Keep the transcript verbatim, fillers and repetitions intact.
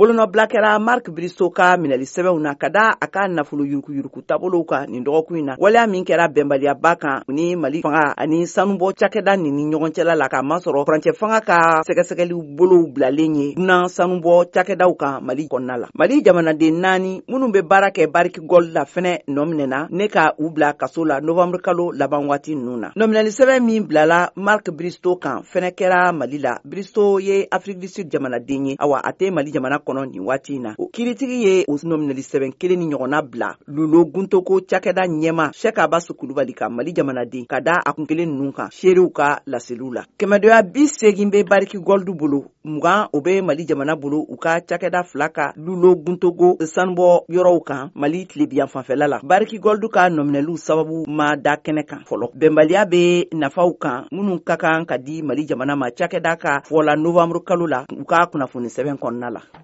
bolonɔ bila kɛra Marc Bristow ka minɛli sɛbɛnw na ka da a ka nafolo yuruku yuruku taabolow kan nin dɔgɔkun in na. Waleya min kɛra bɛnbaliyaba kan ni Mali fanga ani sanubɔ cakɛda nin ni ɲɔgɔn cɛla la ka masɔrɔ furancɛ fanga ka sɛgɛsɛgɛliw bolow bilalen ye dunan sanubɔ cakɛdaw kan Mali kɔnɔna la. Mali jamanaden naani minnu bɛ baara kɛ Barrick Gold la fɛnɛ nɔminɛna ne ka u bila kaso la novembre kalo laban waati ninnu na. Nɔminɛli sɛbɛn min bilala Marc Bristow kan fɛnɛ kɛra Mali la. Bristow ye Afrique du Sud jamanaden ye, awa a tɛ Mali jamana kɔnɔ nin waati in na. O kiritigi ye o nɔminɛli sɛbɛn kelen ni ɲɔgɔnna bila Lulo Guntoko cakɛda ɲɛma Cheikh Abasu Kulubali ka Mali jamanaden ka da a kun kelen ninnu kan seerew ka laseliw la. Kɛmɛdoya bi segin bɛ Barrick Gold bolo, mugan o bɛ Mali jamana bolo u ka cakɛda fila ka Lulo Guntogo sanubɔ yɔrɔw kan Mali tilebiyan fanfɛla la. Barrick Gold ka nɔminɛliw sababu ma da kɛnɛ kan fɔlɔ. Bɛnbaliya bɛ nafaw kan minnu ka kan ka di Mali jamana ma cakɛda ka fɔla novembre kalo la u ka kunnafoni sɛbɛn kɔnɔna la.